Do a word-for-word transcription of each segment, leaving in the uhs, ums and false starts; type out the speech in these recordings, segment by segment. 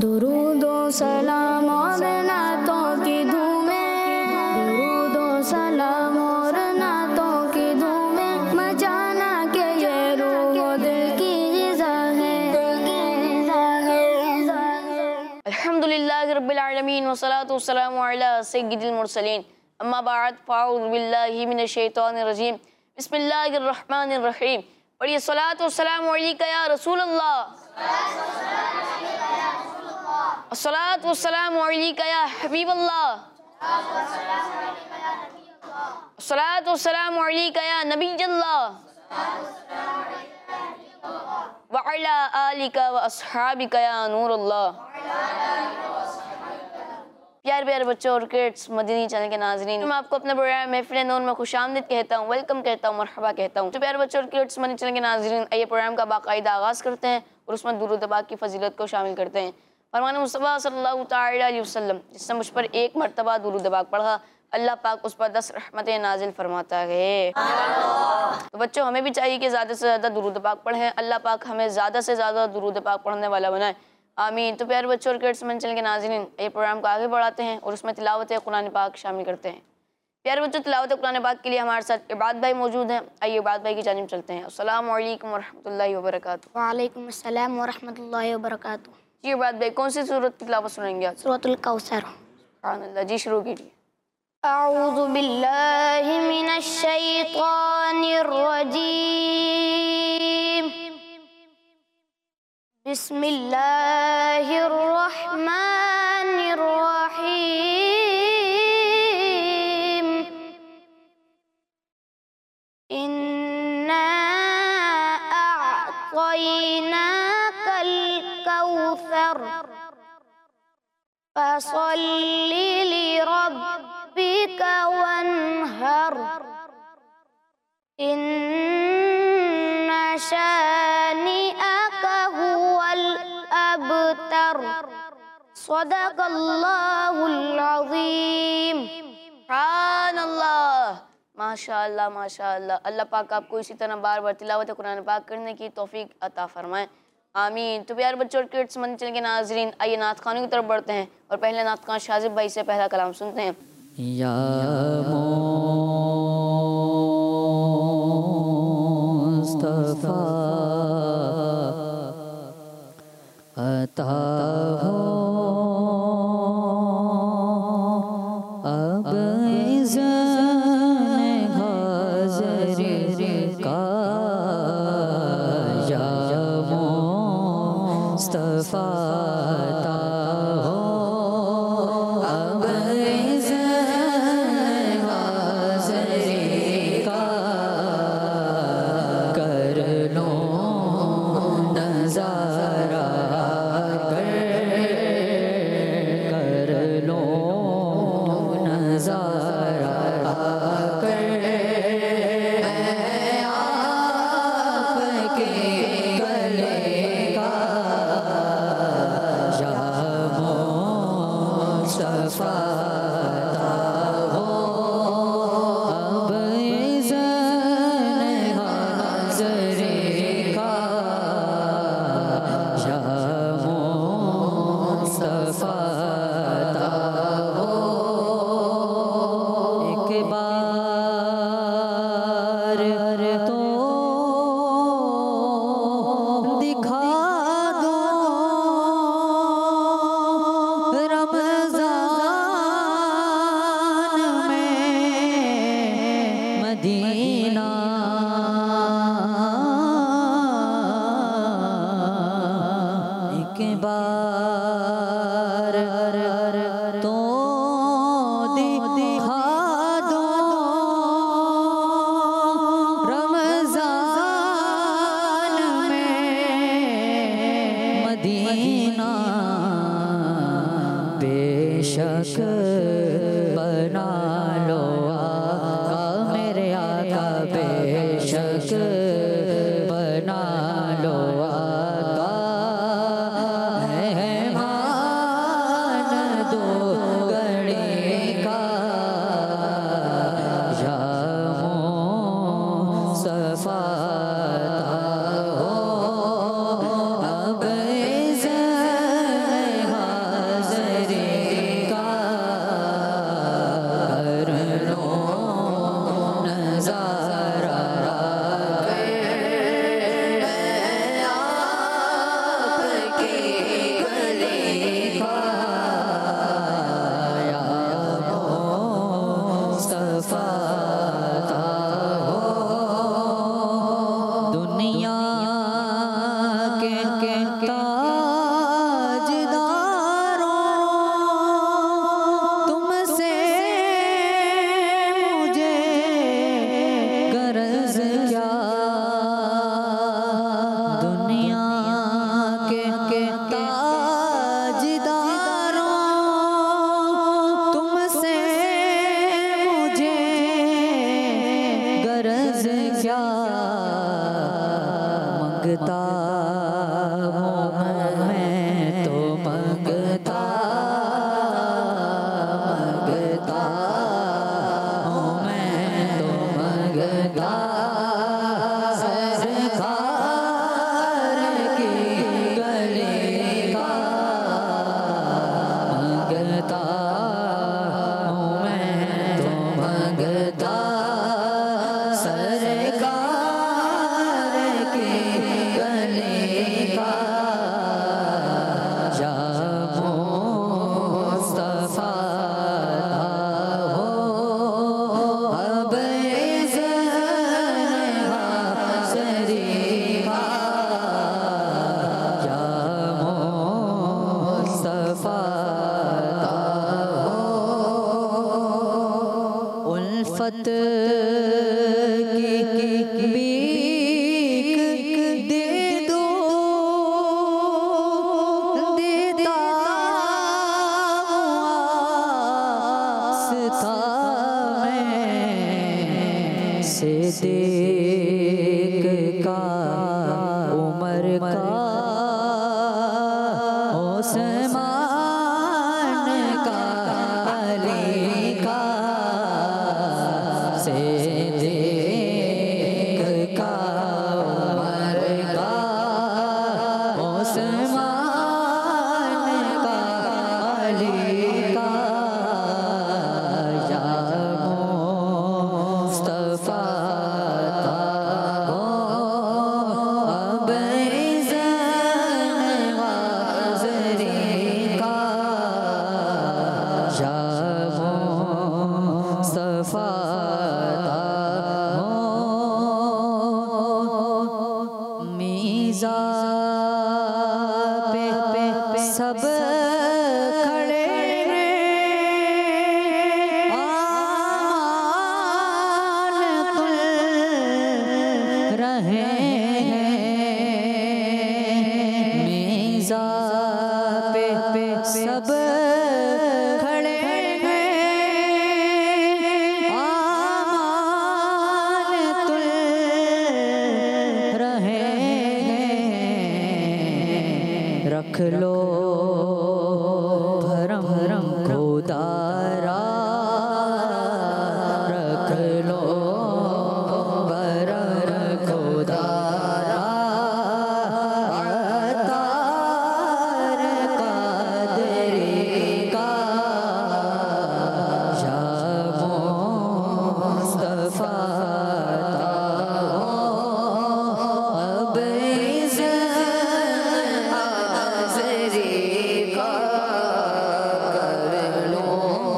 दुरूदो सलाम और नातों की धूमें, दुरूदो सलाम और नातों की धूमें, मचाना के ये रूह दिल की ग़िज़ा है। अल्हम्दुलिल्लाहि रब्बिल आलमीन वस्सलातु वस्सलामु अला सय्यिदिल मुरसलीन, अम्मा बअद फ़अऊज़ु बिल्लाहि मिनश शैतानिर रजीम, बिस्मिल्लाहिर रहमानिर रहीम। पढ़िए सलात व सलाम अलैका या रसूल अल्लाह, सलात व सलाम अलैका या हबीब अल्लाह, सलात व सलाम अलैका या नबी अल्लाह, व अला आलिका व अस्हाबिका या नूर अल्लाह। प्यारे प्यारे बच्चों और किड्स, मदनी चैनल के नाज़रीन, मैं आपको अपने प्रोग्राम महफ़िल नूर में खुशामदीद कहता हूँ, वेलकम कहता हूँ, मरहबा कहता हूँ। तो प्यारे बच्चों और किड्स, मदनी चैनल के नाज़रीन, आइए प्रोग्राम का बाकायदा आगाज़ करते हैं और उसमें दुरूद पाक की फ़जीलत को शामिल करते हैं। फरमान मुस्तफ़ा सल्लल्लाहु तआला अलैहि वसल्लम, जिसने मुझ पर एक मरतबा दुरूद पाक पढ़ा, अल्लाह पाक उस पर दस रहमतें नाजिल फरमाता है। तो बच्चों, हमें भी चाहिए कि ज़्यादा से ज़्यादा दुरूद पाक पढ़ें, अल्लाह पाक हमें ज़्यादा से ज़्यादा दुरूद पाक पढ़ने वाला बनाए, आमीन। तो प्यारे बच्चों और किड्स, मन चैनल के नाज़रीन, ये प्रोग्राम को आगे बढ़ाते हैं और उसमें तिलावत कुरान पाक शामिल करते हैं। प्यारे बच्चों, तिलावत कुरान पाक के लिए हमारे साथ इबाद भाई मौजूद हैं। आइए इबाद भाई की जानिब चलते हैं। अस्सलामु अलैकुम वरहमतुल्लाहि वबरकातुहू। वालेकुम अस्सलाम वरहमतुल्लाहि वबरकातुहू। जी इबाद भाई, कौन सी सूरत की तिलावत सुनाएंगे आज? सूरतुल कौसर। सुभानअल्लाह, जी शुरू कीजिए। अऊज़ु बिल्लाहि मिनश शैतानिर रजीम, बिस्मिल्लाहिर रहमानिर रहीम। इन्ना अअतैनाकल कौसर, फसल्लि लिरब्बिका वन्हर, इन्ना शानिअका हुवल अबतर। सदक़ल्लाहुल अज़ीम। सुभानअल्लाह, माशाअल्लाह माशाअल्लाह। अल्लाह पाक आपको इसी तरह बार बार तिलावत कुरान पाक करने की तौफीक अता फरमाए, आमीन। तो प्यारे बच्चों और किड्स, मन चैनल के नाज़रीन, आइए नात खानों की तरफ बढ़ते हैं और पहले नात खान शाजिब भाई से पहला कलाम सुनते हैं। या मुस्तफ़ा अता हो अब इज़्ज़त हाज़िर का, या मुस्तफ़ा अता हो अब इज़्ज़त हाज़िर का, कर लो नज़ारा कर, कर लो नज़ारा कर, मैं आपके गले का, या मुस्तफ़ा अता हो अब इज़्ज़त हाज़िर का, या मुस्तफ़ा अता हो। एक बार तो दिखा दो रमज़ान में मदीना, एक बार तो दिखा दो रमज़ान में मदीना, बेशक बना लो आका मेरे आका, बेशक बना लो आका, मेहमान दो गणे का, या मुस्तफ़ा अता हो अब इज़्ज़त मुस्तफा उल्फत की भीख दे दो, देता आस्था में से देख का उमर का ओसमान का अली का से देख का उमर का ओसमान का अली का या मुस्तफा अब इज़्ज़त वाज़री का या मुस्तफा मीज़ा पे पे सब खड़े आमान कुल रहे मीज़ा पे पे सब खड़े आमान तुल रहे रख लो भरम भरम खुदारा रख लो भरम खुदारा तार कादरी का या मुस्तफा अब इज़्ज़त हाज़री का कर लो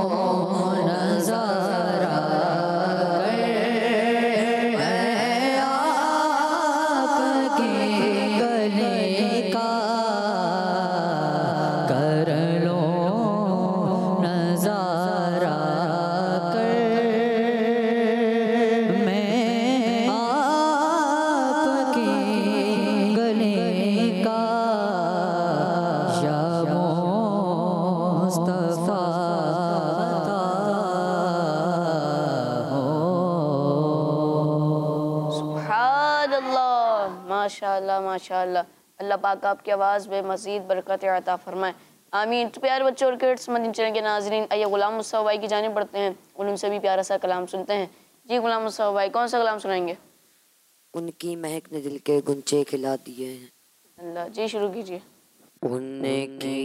नज़ारा है आपके गले का कर लो नज़ारा कर मैं आपके गले का या मुस्तफा सुभानअल्लाह, माशाअल्लाह माशाअल्लाह। अल्लाह पाक आपकी आवाज़ में मज़ीद बरकत अता फरमाए, आमीन। तो प्यारे बच्चों और किड्स मदीना चैनल के नाज़रीन, आइए गुलाम मुस्तफ़ा भाई की जानिब बढ़ते हैं और उनसे भी प्यारा सा कलाम सुनते हैं। जी गुलाम मुस्तफ़ा भाई, कौन सा कलाम सुनाएंगे? उनकी महक ने दिल के गुंचे खिला दिए हैं। अल्लाह जी, शुरू कीजिए। उनकी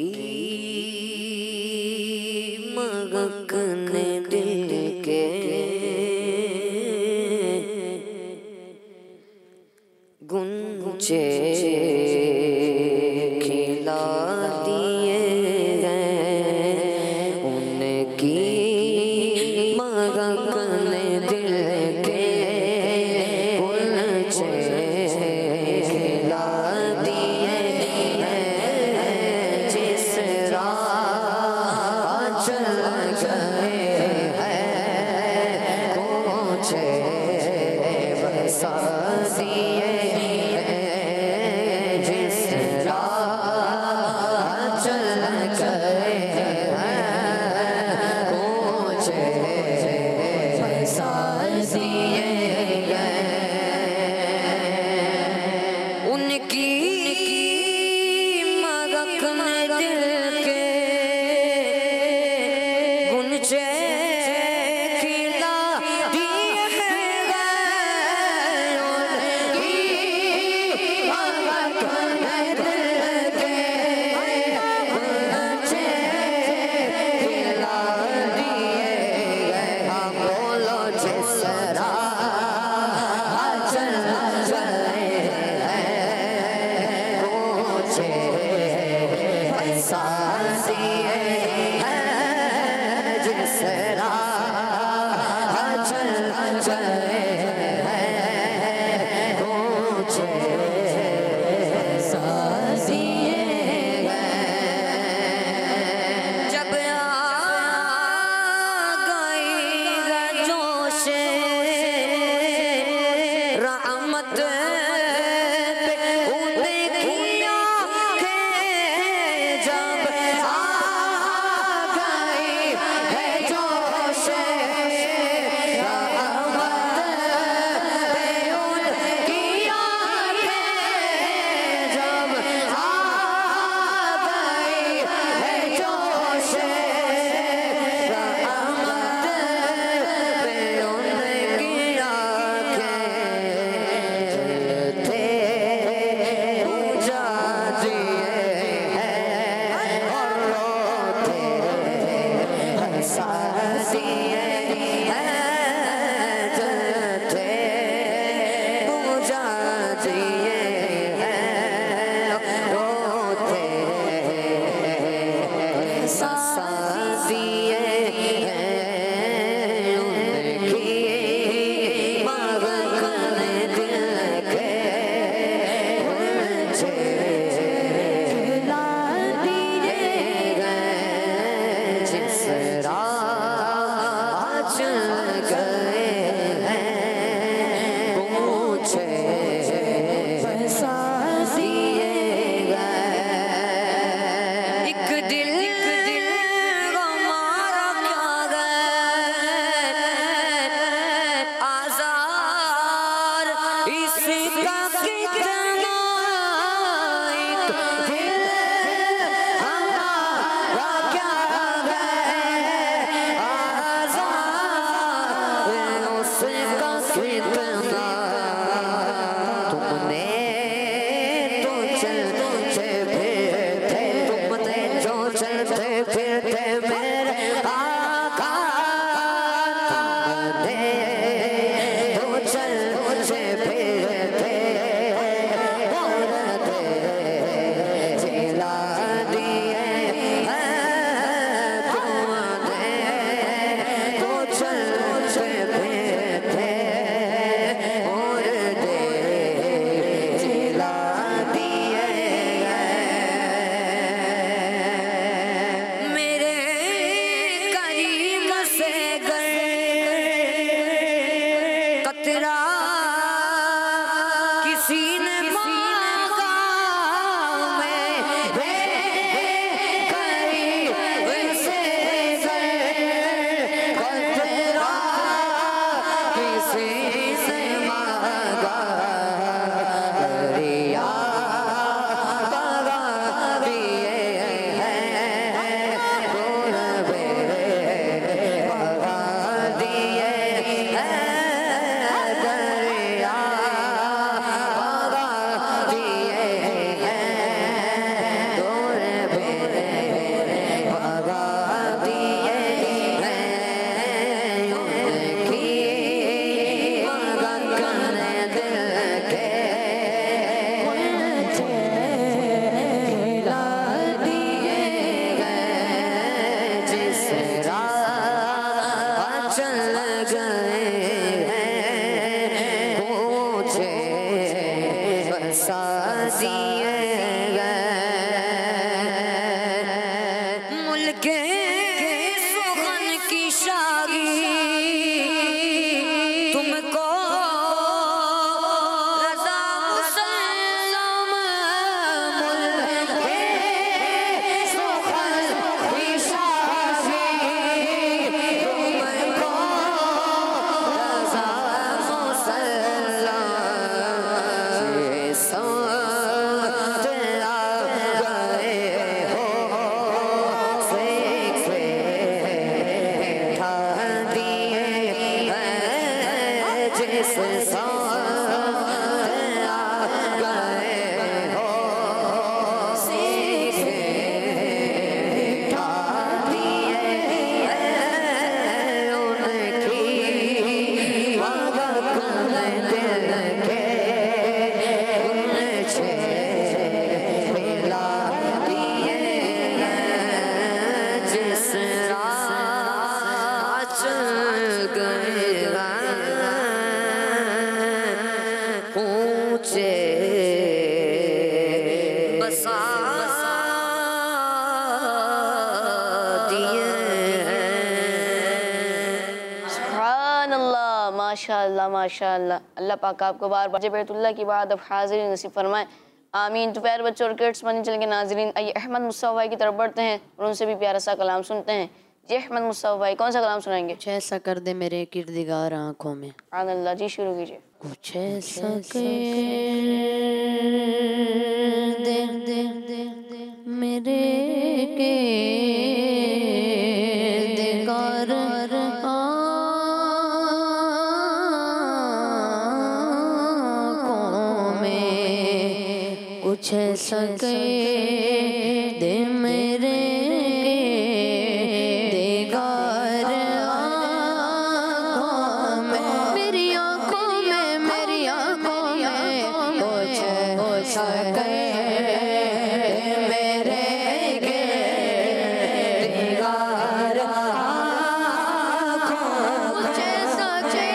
महक ने दिल के गुंचे खिला दिए हैं। उनकी महक ने दिल के गुंचे खिला दिए हैं। जिस राह चल गए हैं गुंचे बसा दिए। माशाअल्लाह माशाअल्लाह। अल्लाह पाक आपको बार बार बैतुल्लाह की बात अब हाजिरी नसीब फरमाए, आमीन। तो प्यारे बच्चों और किड्स मदनी चैनल के नाज़रीन, आइए अहमद मुस्तफ़ा भाई की तरफ बढ़ते हैं और उनसे भी प्यारा सा कलाम सुनते हैं। जी अहमद मुस्तफ़ा भाई, कौन सा कलाम सुनाएंगे? कुछ ऐसा कर दे मेरे किरदगार आँखों में। अल्लाह जी, शुरू कीजिए। कुछ ऐसा कर दे मेरे किरदगार आँखों में, कुछ ऐसा कर दे मेरे किरदगार आँखों में, मेरी आँखों में, मेरी आँखों में कुछ ऐसा कर दे मेरे किरदगार आँखों में, कुछ ऐसा कर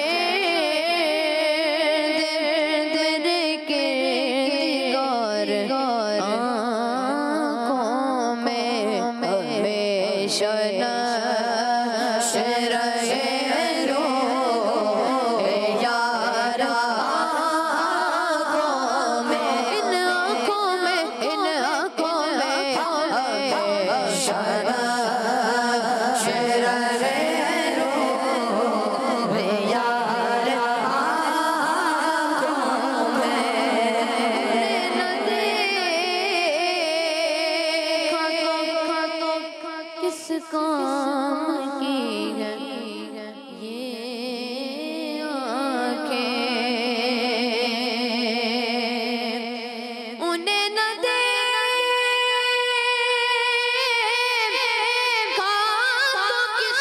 दे मेरे किरदगार आँखों में, हमेशा नश रहे रोए यार आँखों में, इन आँखों में, इन आँखों में हमेशा नश रहे रोए यार आँखों में, न देखा तो किस काम की है ये आँखें, उन्हें न देखा तो किस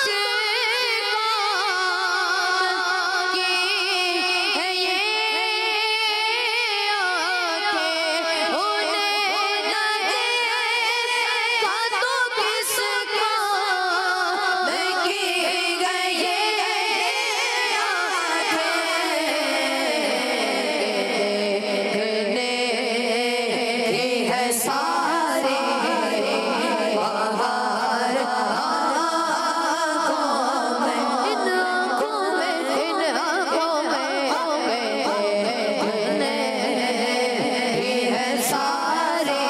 काम की है ये आँखें, उन्हें न देखा तो किस काम की है ये देखने की है सारी बाहर आँखों में, इन आँखों में, इन आँखों में देखने की है सारी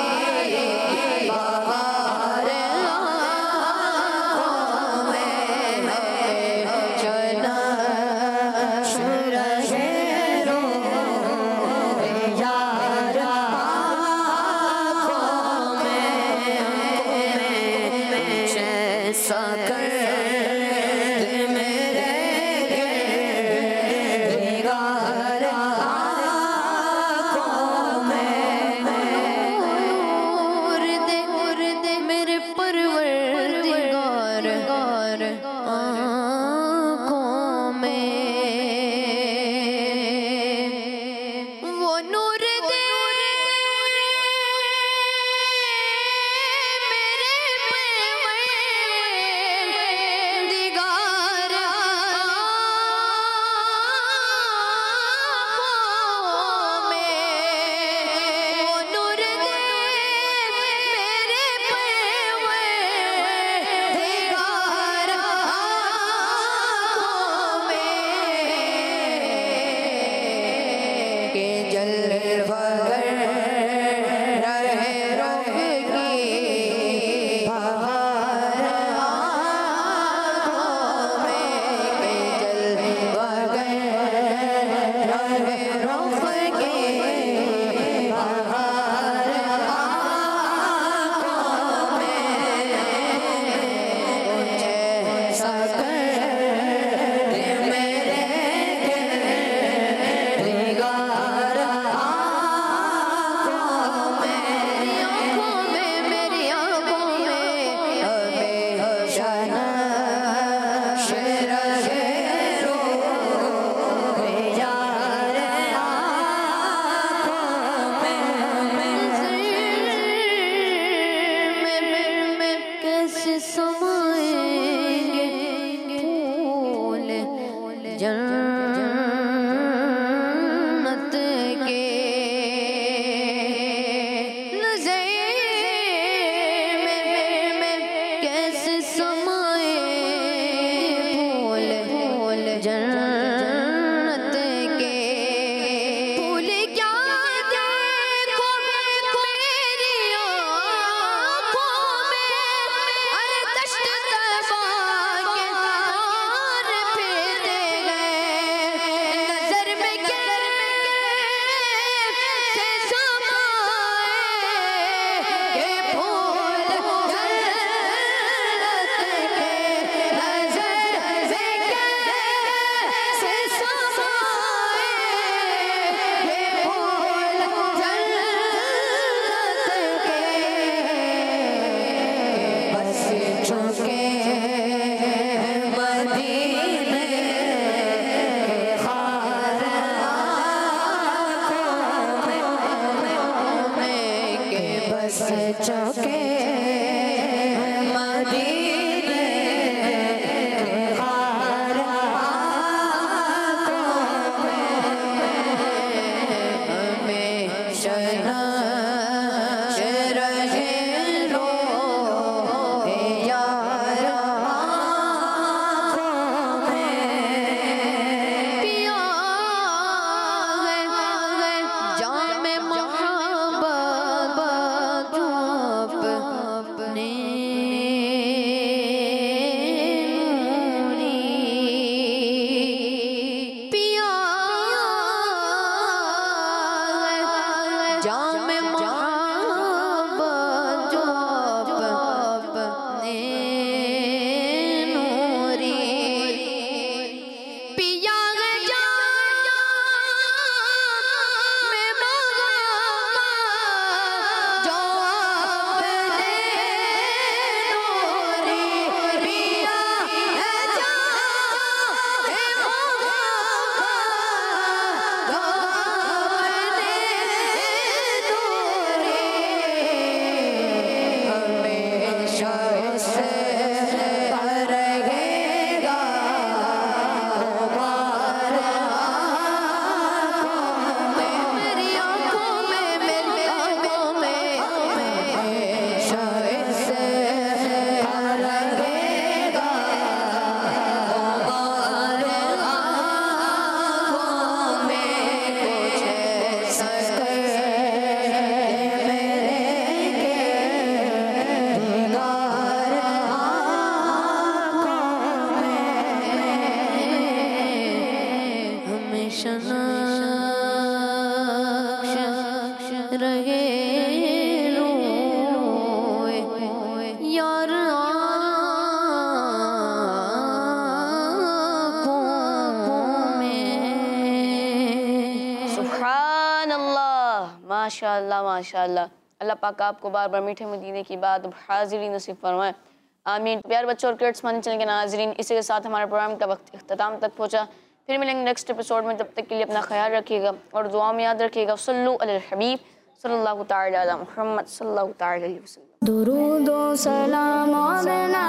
बाहर आँखों में, जना रहे रोए यार आँखों में, कुछ ऐसा कर दे मेरे किरदगार आँखों में, नूर दे नूर दे मेरे परवरदिगार आँखों में, वो नूर दे मेरे परवरदिगार आँखों में, वो नूर दे मेरे परवरदिगार आँखों में, के जलवागर रहे रुख की बहार आँखों में, के जलवागर रहे रुख की बहार आँखों में, कुछ ऐसा कर दे मेरे किरदगार आँखों में, मेरी आँखों में, मेरी आँखों में हमेशा नश रहे रोए यार आँखों में, मंज़िल में कैसे समाएंगे फूल जन्नत के, नज़र में कैसे समाए फूल जन्नत माशाअल्लाह माशाअल्लाह। अल्लाह पाक आपको बार बार मीठे मदीने की बात हाजिरी नसीब फरमाए, आमीन। प्यार बच्चों और किड्स मनी चैनल के नाज़रीन, इसी के साथ हमारे प्रोग्राम का वक्त इख्तिताम तक पहुँचा। फिर मिलेंगे नेक्स्ट एपिसोड में, तब तक के लिए अपना ख्याल रखिएगा और दुआ में याद रखिएगा। सल्लु अलल हबीब सल्लल्लाहु तआला अला मुहम्मद सल्लल्लाहु तआला अलैहि वसल्लम। दुरूद व सलाम और